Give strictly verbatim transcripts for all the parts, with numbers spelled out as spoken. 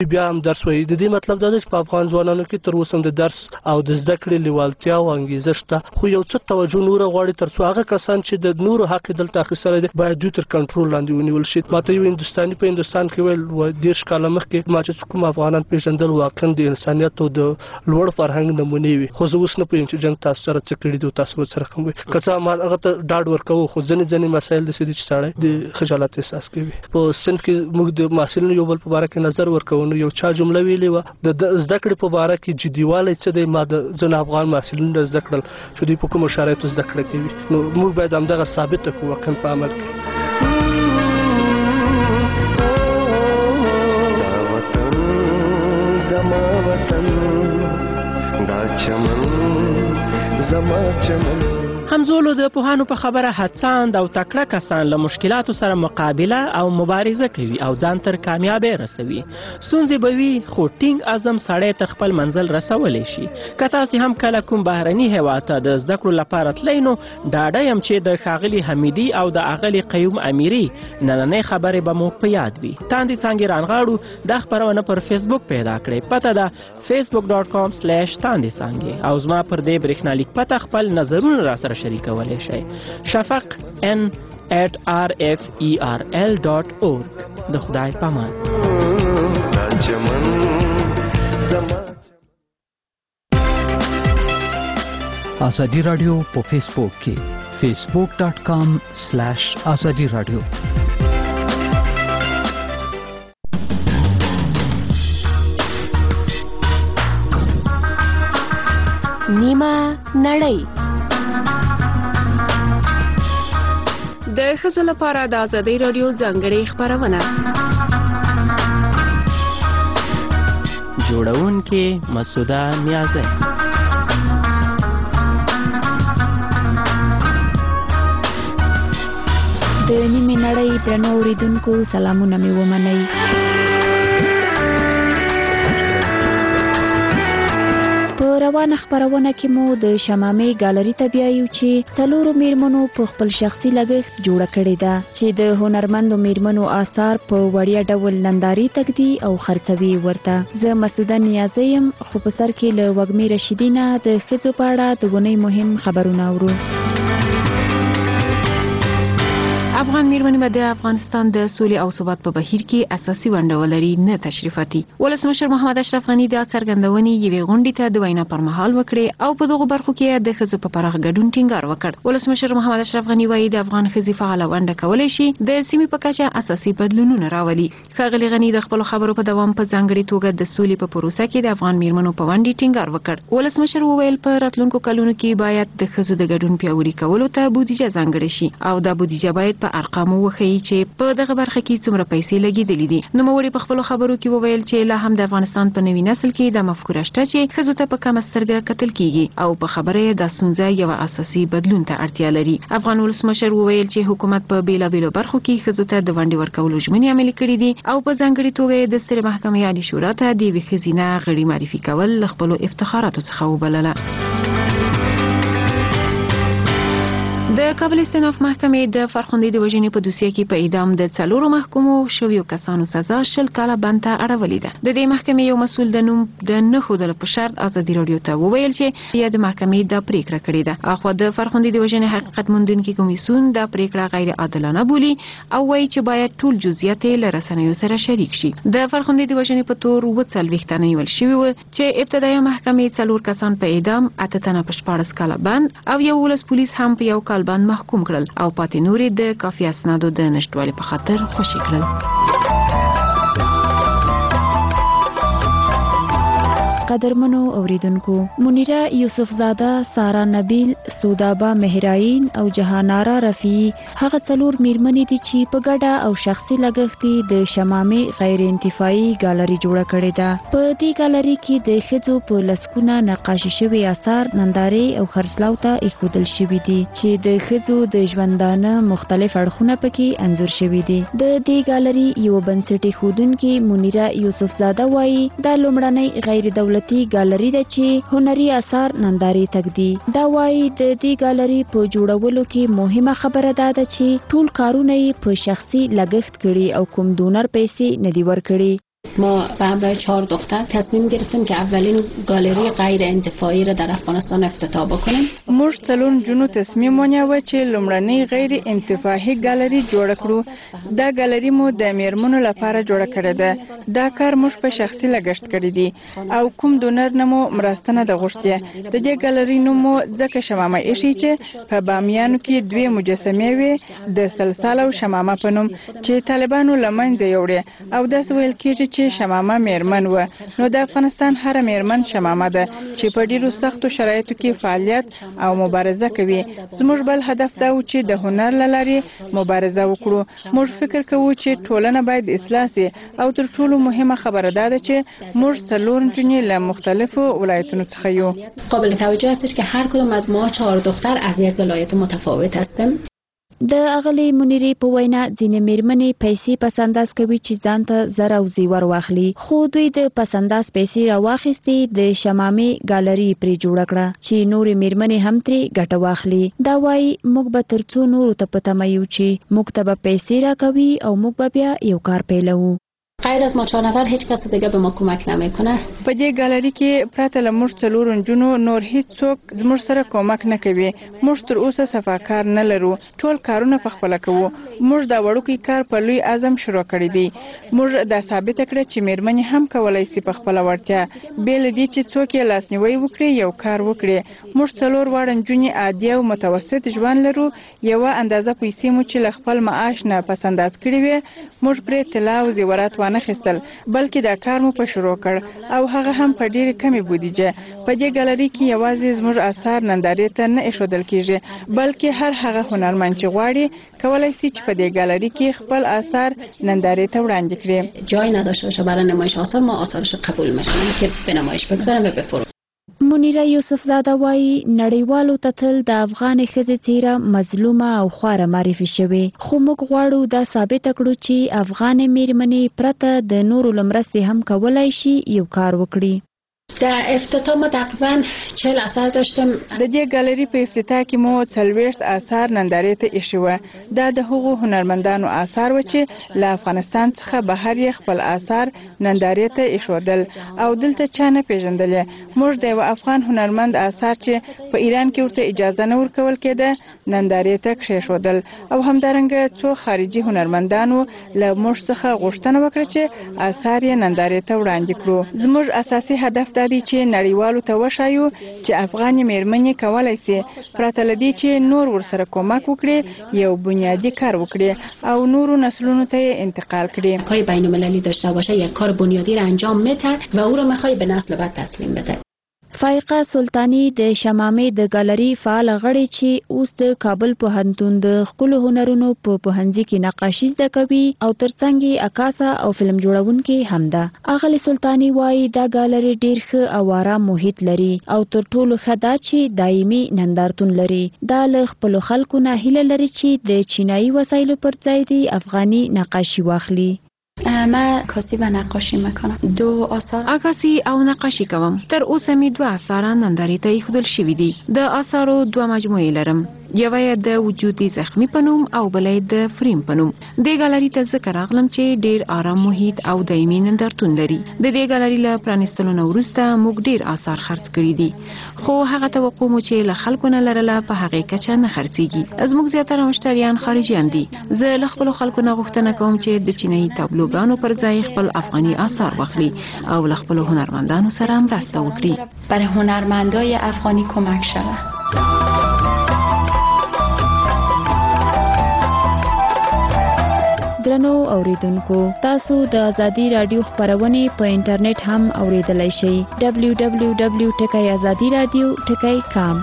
بیا هم درس وایي. د دې مطلب دا دی چې په افغان ځوانانو کې تر اوسه د درس او د زده کړې لیوالتیا او انګیزه شته، خو یو څه توجه نور غواړي تر څو هغه کسان چې د نورو حق دلته اخیستلی دی باید دوی تر کنټرول لاندې ونیول شي. ماته یو هندوستاني په هندوستان کې ویل و دېرش کاله مخکې ما چې کوم افغانان پیژندل واقعا د انسانیت او د لوړ فرهنګ نمونې وي، خو زه اوس نه پوهېږم چې جنګ تاسو سره څه کړي دي او تاسو ورسره کوم وي. که څه ما هغه ته ډاډ ورکوو، خو ځینې ځینې مسایل داسې دي چې سړی د خجالت احساس کوي. په صنف کې موږ د محصلینو یو بل په باره کې نظر ورکوو، نو یو چا جمله ویلې وه د زده کړې په باره کې جديوالی څه دی. ما د ځینو افغان محصلینو زده کړل چې دوی په کومو شرایطو زده کړه کوي، نو موږ باید همدغه ثابته کړو واقعا په عمل کې. زما وطن دا چمن زما چمن. همزولو د پوهانو په خبره هڅاند او تکړه کسان له مشکلاتو سره مقابله او مبارزه کوي او ځان تر کامیابی رسوي. ستونزې به وي خو ټینګ عزم سړی تر خپل منزل رسولی شي. که تاسې هم کله کوم بهرني هیواد ته د زده کړو لپاره تلئ نو ډاډه یم چې د ښاغلي حمیدي او د اغلې قیوم امیري نننۍ خبرې به مو په یاد وي. تاندې څانګې رانغاړو دا خپرونه پر فیسبوک پیدا کړئ. پته ده فیسبوک ډاټ کام سلیش تاندې څانګې، او زما پر دې برېښنالیک پته خپل نظرونه راسره شریکولی شئ. شفق ان ایٹ آر ایف ای آر ایل ډاټ اورګ. د خدای پامان. آزادی رادیو په فیسبوک کې فیسبوک ډاټ کام سلیش آزادی رادیو. نیمه نړۍ د ښځو لپاره د آزادۍ رادیو ځانګړې خپرونه. جوړونکې مسعوده نیازی. د نیمې نړۍ درنو اوریدونکو سلامونه مې ومنئ. په روانه خپرونه کې مو د شمامې ګالري ته بیایو چې څلورو میرمنو په خپل شخصي لګښت جوړه کړې ده چې د هنرمندو میرمنو آثار په وړیا ډول نندارې تږدي او خرڅوي ورته. زه مسعوده نیازی یم، خو په سر کې له وږمې رشیدي نه د ښځو په اړه د ګونۍ مهم خبرونه اورو. افغان میرمنې به د افغانستان د سولې او ثبات په بهیر کې اساسي ونډه ولري، نه تشریفاتي. ولسمشر محمد اشرف غني د څرګندونې یوې غونډې ته د وینا پر مهال وکړې او په دغو برخو کې د ښځو په پراخ ګډون ټینګار وکړ. ولسمشر محمد اشرف غني وایي د افغان ښځې فعاله ونډه کولی شي د سیمې په کچه اساسي بدلونونه راولي. ښاغلي غني د خپلو خبرو په دوام په ځانګړې توګه د سولې په پروسه کې د افغان میرمنو په ونډې ټینګار وکړ. ولسمشر وویل په راتلونکو کلونو کې باید د ښځو د ګډون پیاوړي کولو ته بودیجه ځانګړې شي او دا بودیجه باید په ارقامو وښیي چې په دغه برخه کې څومره پیسې لګېدلې دي. نوموړي په خپلو خبرو کې وویل چې لا هم د افغانستان په نوي نسل کې د مفکوره شته چې ښځو ته په کمه سترګه کتل کیږي او په خبره یې دا ستونزه یوه اساسي بدلون ته اړتیا لري. افغان ولسمشر وویل چې حکومت په بېلابېلو برخو کې ښځو ته د ونډې ورکولو ژمنې عملي کړي دي او په ځانګړې توګه یې د سترې محکمې عالي شورا ته د یوې ښځینه غړي معرفي کول له خپلو افتخاراتو څخه وبلله. د کابل استیناف محکمې د فرخندې د وژنې په دوسیه کې په اعدام د څلورو محکومو شویو کسانو سزا شل کاله بند ته اړولې ده. د دې محکمې یو مسؤل د نوم د نه ښودلو په شرط ازادي راډیو ته وویل چې یا د محکمې دا پریکړه کړې ده. اخوا د فرخندې د وژنې حقیقت موندونکي کمیسیون دا پریکړه غیر عادلانه بولي او وایي چې باید ټول جزئیات له رسنیو سره شریک شي. د فرخندې د وژنې په تور اووه څلوېښت تنه نیول شوي وو چې ابتدایي محکمې څلور کسان په اعدام، اته تنه په شپاړس کاله بند او یولس پولیس هم په یو کال بند محکوم کړل او پاتې نورې د کافي اسنادو د نشټوالي په خاطر خوشي کړل. قدرمنو اوریدونکو، منیره یوسف زاده، سارا نبیل، سودابا مهراین او جهانارا رفیعی هغه څلور میرمنې دي چې په ګډه او شخصي لګښت د شمامې غیر انتفاعي ګالري جوړه کړې ده. په دې ګالري کې د ښځو په لسګونه نقاشي شوي آثار نندارې او خرڅلاو ته ایښودل شوي دي چې د ښځو د ژوندانه مختلف اړخونه پکې انځور شوي دي. د دې ګالري یو بنسټي ښودونکې منیره یوسف زاده وایي دا لومړنۍ غیر دولتي ګالري ده چې هنري آثار نندارې تږدي. دا وایي د دې ګالري په جوړولو کې مهمه خبره دا ده چې ټول کارونه یې په شخصي لګښت کړي او کوم ډونر پیسې نه دي ورکړي. ما به همراه چهار دختر تصمیم گرفتیم که اولین گالری غیر انتفاعی را در افغانستان افتتاح بکنیم. موږ څلور نجونو تصمیم ونیو چې لومړنۍ غیر انتفاعي ګالري جوړ کړو. دا ګالري مو د میرمنو لپاره جوړ کړې ده. دا کار موږ په شخصي لګښت کړی دی او کوم ډونر نه مو مرسته نه ده غوښتې. د دې ګالري نوم مو ځکه شمامه ایښی چې په بامیانو کې دوی مجسمې وي د سلسال او شمامه په نوم چې طالبانو له منځه یوړې او داسې ویل کېږي چې شمامه میرمن و. نو د افغانستان هر میرمن شمامه ده چې په ډیرو سختو شرایطو کې فعالیت او مبارزه کوي. زموږ بل هدف دا و چې د هنر له لارې مبارزه وکړو. موږ فکر کوو چې ټولنه باید اصلاح شي او تر ټولو مهمه خبره دا ده چې موږ څلور نجونې له مختلفو ولایتونو څخه یو. قابل توجه است که هر کدوم از ما چهار دختر از یک ولایت متفاوت هستیم. د اغلی منیری په وینا ځینې میرمنې پیسې پسنداز کوي چې ځان ته زر او زیور واخلي، خو دوی د پسنداز پیسې راواخیستې د شمامې ګالري پرې جوړه کړه چې نورې میرمنې هم ترې ګټه واخلي. دا وایي موږ به تر څو نورو ته په تمه یو چې موږ ته به پیسې راکوي او موږ به بیا یو کار پیلوو. غیر از ما چهار نفر هیچ کس دیگه به ما کمک نمیکنه. په دې ګالري کې پراته له موږ څلور نجونو نور هیڅ څوک زموږ سره کومک نه کوي. موږ تر اوسه صفاکار نه لرو. ټول کارونه په خپل کوو. موږ دا وړوکی کار په لوی اعظم شروع کړی دی. موږ دا ثابت کړی چې میرمنې هم کولای شي په خپل وړتیا بیل دي چې څوک یې لاسنیوي وکړي یو کار وکړي. موږ څلور واړه نجونې عادي او متوسط ژوند لرو. یو اندازه پیسې مو چې له خپل معاش نه پسنداز کړی وي موږ پرې طلا او زیورات نه خستل، بلکې دا کار مو په شروع کړ او هغه هم په ډېر کمې بودیجه. په دې ګالري کې یوازې زموږ اثار نندارې ته نه ایښودل کیږي، بلکې هر هغه هنرمند چې غواړي کولای شي چې په دې ګالري کې خپل اثار نندارې ته وړاندې کړي. جای نداشته باشه برای نمایش آثار، ما آثارش قبول میکنیم که به نمایش بگذاریم و بفروشیم. منیره یوسف زاده وایي نړیوالو ته تل د افغان ښځې څیره مظلومه او خواره معرفي شوې، خو موږ غواړو دا ثابت کړو چې افغان میرمنې پرته د نورو له مرستې هم کولای شي یو کار وکړي. در افتتاح ما تقریبا چهل اثر داشتیم. د دې ګالري په افتتاح کې مو څلوېښت اثار نندارې ته ایښي وو. دا د هغو هنرمندانو اثار و چې له افغانستان څخه بهر یې خپل اثار نندارې ته ایښودل او دلته چا نه پیژندلې. موږ د یو افغان هنرمند اثار چې په ایران کې ورته اجازه نه ورکول کېده نندارې ته کښېښودل او همدارنګه څو خارجي هنرمندانو له موږ څخه غوښتنه وکړه چې اثار یې نندارې ته وړاندې کړو. زموږ اساسي هدف دا دی چې نړیوالو ته وښایو چې افغاني میرمنې کولای شي پرته له دې چې نور ورسره کومک وکړي یو بنیادی کار وکړي او نورو نسلونو ته انتقال کړي. کار بین المللی داشته باشه یک کار بنیادی را انجام میده و او را میخوای به نسل بعد تسلیم بده. فائقه سلطانی د شمامې د ګالري فعال غړي چې اوس د کابل پوهنتون د ښکلو هنرونو په پوهنځي کې نقاشي زده کوي او ترڅنګ یې عکاسه او فلم جوړونکې هم ده. اغلی سلطانی وایي دا ګالري ډېر ښه او آرام محیط لري او تر ټولو ښه دا چې دایمي نندارتون لري. دا له خپلو خلکو نه هیله لري چې د چینایي وسایلو پر ځای دی افغاني نقاشي واخلي. من عکاسی و نقاشی میکنم. دو آثار عکاسی او نقاشی کوم. تر اوسه می دوه اثار نندارې ته ایښودل شوي دي. د اثارو دوه مجموعې لرم. یوه یې د وجودي زخمی په نوم او بله یې د فریم په نوم. دې ګالري ته ځکه راغلم چې ډېر آرام محیط او دایمي نندارتون لري. د دې ګالري له پرانیستلو نه وروسته موږ ډېر اثار خرڅ کړي دي، خو هغه توقع مو چې له خلکو نه لرله په هغې کچه نه خرڅېږي. زموږ زیاتره مشتریان خارجیان دي. زه له خپلو خلکو نه غوښتنه کوم چې د چینایي تابلوګانو پر ځای خپل افغاني اثار واخلي او له خپلو هنرمندانو سره مرسته وکړي. برای هنرمندای افغانی کمک شود. درنو اوریدونکو، تاسو د ازادي رادیو خبرونه په انټرنیټ هم اوریدلای شئ. دبلیو دبلیو دبلیو ټکی ازادي رادیو ټکی کام.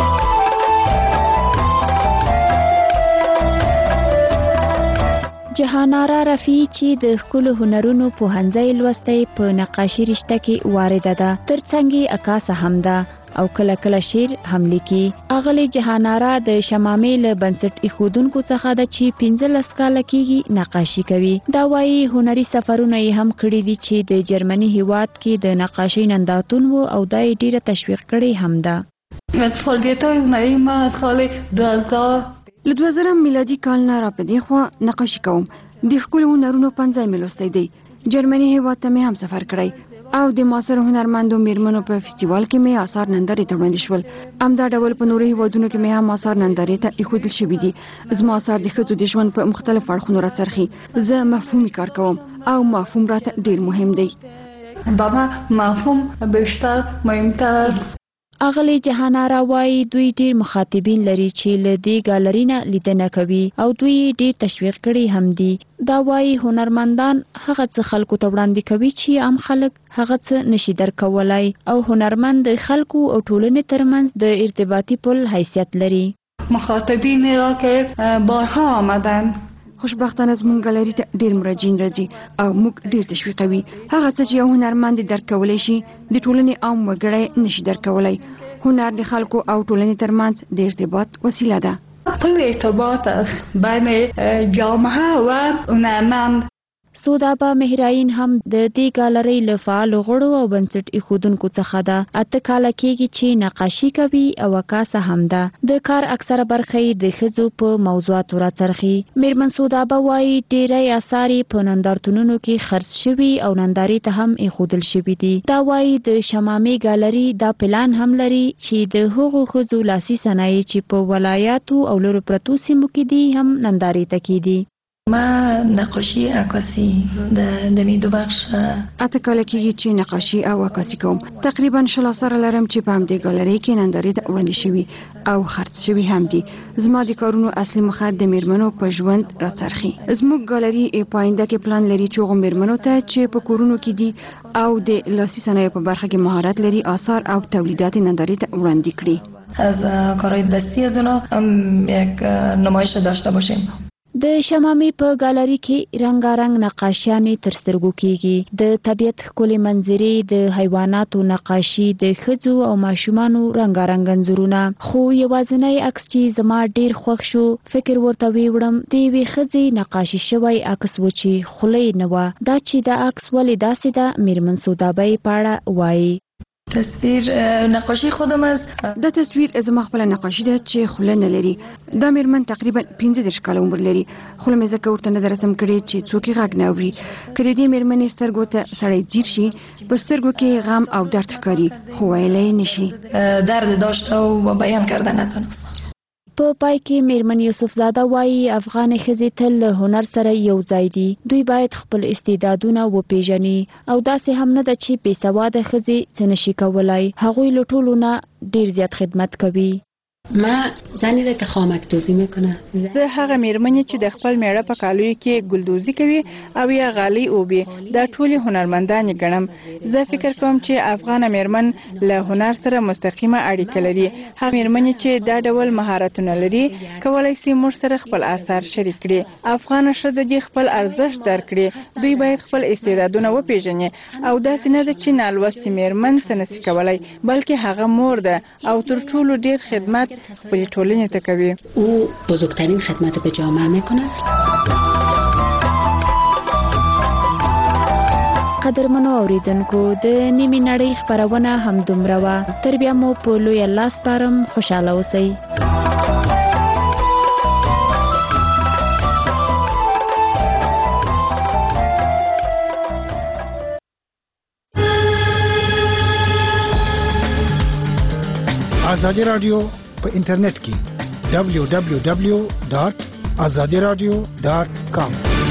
جهانارا رفیع چې د ښکلو هنرونو پوهنځی لوستی په نقاشي رشته کې وارده ده، ترڅنګ یې عکاسه هم ده او کله کله شعر هم لیکي. اغلی جهانارا د شمامې له بنسټ ایښودونکو څخه ده چې پنځلس کاله کېږي نقاشي کوي. دا وایي هنري سفرونه یې هم کړي دي چې د جرمني هیواد کې د نقاشۍ نندارتون و او دا یې ډېره تشویق کړې هم ده. فعالیت‌های هنری ما از سال دو هزار له دوه زره میلادي کال نه را په دې خوا نقاشي کوم. د ښکلو هنرونو پنځه مې لوستی دی جرمني هیواد ته مې هم سفر کړی او د معاصر هنرمندو میرمنو په فستیوال کې مې آثار نندارې ته وړاندې شول. همدا ډول په نورو هیوادونو کې مې هم آثار نندارې ته ایښودل شوي دي. زما آثار د ښځو د ژوند په مختلفو اړخونو راڅرخي. زه مفهومي کار کوم او مفهوم راته ډیر مهم دی. بابا مفهوم بیشتر مهمتر است. اغلی جهانارا وایي دوی ډیر مخاطبین لري چې له دې ګالري نه لیدنه کوي او دوی ډیر تشویق کړي هم دي. دا وایي هنرمندان هغه څه خلکو ته وړاندې کوي چې عام خلک هغه څه نشي درکولای او هنرمند د خلکو او ټولنې ترمنځ د ارتباطي پل حیثیت لري. مخاطبین را که بارها آمدن خوشبختانه زموږ ګالري ته ډیر مراجعین راځي او موږ ډیر تشویقوي. هغه څه چې یو هنرمند درک کولی شي د ټولنې عام وګړی نشي درک کولی. هنر د خلکو او ټولنې ترمنځ د ارتباط وسیله ده. پل ارتباط است بین جامعه و هنرمند. سودابه مهراین هم د دې ګالري له فعالو غړو او بنسټ ایښودونکو څخه ده. اته کاله کېږي چې نقاشي کوي او عکاسه هم ده. د کار اکثره برخه یې د ښځو په موضوعاتو راڅرخي. میرمن سودابه وایي ډیری اثار یې په نندارتونونو کې خرڅ شوي او نندارې ته هم ایښودل شوي دي. دا وایي د شمامې ګالري دا پلان هم لري چې د هغو ښځو لاسي صنایع چې په ولایاتو او لرو پرتو سیمو کې دي هم نندارې ته کیدي. ما نقاشی عکاسی د می دو بخش اته کاله کېږي چې نقاشي او عکاسي کوم. تقریبا شل اثار لرم چې په همدې ګالري کې نندارې ته وړاندې شوي او خرڅ شوي هم دي. زما د کارونو اصلي موخه د میرمنو په ژوند راڅرخي. زموږ ګالري په آینده کې پلان لري چې هغو میرمنو ته چې په کورونو کې دي او د لاسي صنایعو په برخه کې مهارت لري آثار او تولیدات نندارې ته وړاندې کړي. از کارهای دستی از اونا یک نمایش داشته باشیم. د شمامې په ګالري کې رنګارنګ نقاشیانې تر سترګو کېږي. د طبیعت ښکلې منظرې، د حیواناتو نقاشي، د ښځو او ماشومانو رنګارنګ انځورونه. خو یوازینی عکس چې زما ډیر خوښ شو، فکر ورته ویوړم د یوې ښځې نقاشي شوی عکس و چې خوله یې نه وه. دا چې دا عکس ولې داسې ده، میرمن سودابه یې په اړه وایي. تصویر نقاشی خودم است. دا تصویر زما خپل نقاشي ده چې خوله نه لري. دا میرمن تقریبا پنځه دېرش کاله عمر لري. خوله مې ځکه ورته نه ده رسم کړې چې څوک یې غږ نه اوري. که د دې میرمنې سترګو ته سړی ځیر شي، په سترګو کې غم او درد ښکاري خو ویلی نشي. درد داشته و بیان کرده نتونست. په پای کې میرمن یوسف زاده وایي افغان ښځې تل له هنر سره یو ځای دي. دوی باید خپل استعدادونه وپیژني او داسې هم نه ده چې بې سواده ښځې څه نشي کولای. هغوی له ټولو نه ډیر زیات خدمت کوي. ما زنی ده که خامک دوزی میکنه. زه هغه میرمنې چې د خپل میړه په کالوی کې ګلدوزي کوي او یا غالۍ اوبي، دا ټولې هنرمندان ګڼم. زه فکر کوم چې افغان میرمن له هنر سره مستقیمه اړیکه لري. هغه میرمنې چې دا ډول مهارتونه لري کولای شي موږ سره خپل آثار شریک کړي. افغان ښځې دې خپل ارزښت درکړي. دوی باید خپل استعدادونه وپیژني او داسې نه ده چې نالوستې میرمن څه نشي کولای، بلکې هغه مور ده او تر ټولو ډیر خدمت خپل ټولنې ته کوي. او بزرگترین خدمت به جامعه میکنه. قدرمنو اوریدونکو، د نیمې نړۍ خپرونه همدومره وه. تر بیا مو په لوی الله سپارم. خوشحاله اوسئ. آزادی رادیو په انټرنیټ کې دبلیو دبلیو دبلیو ډاٹ ازادي رادیو ډاٹ کام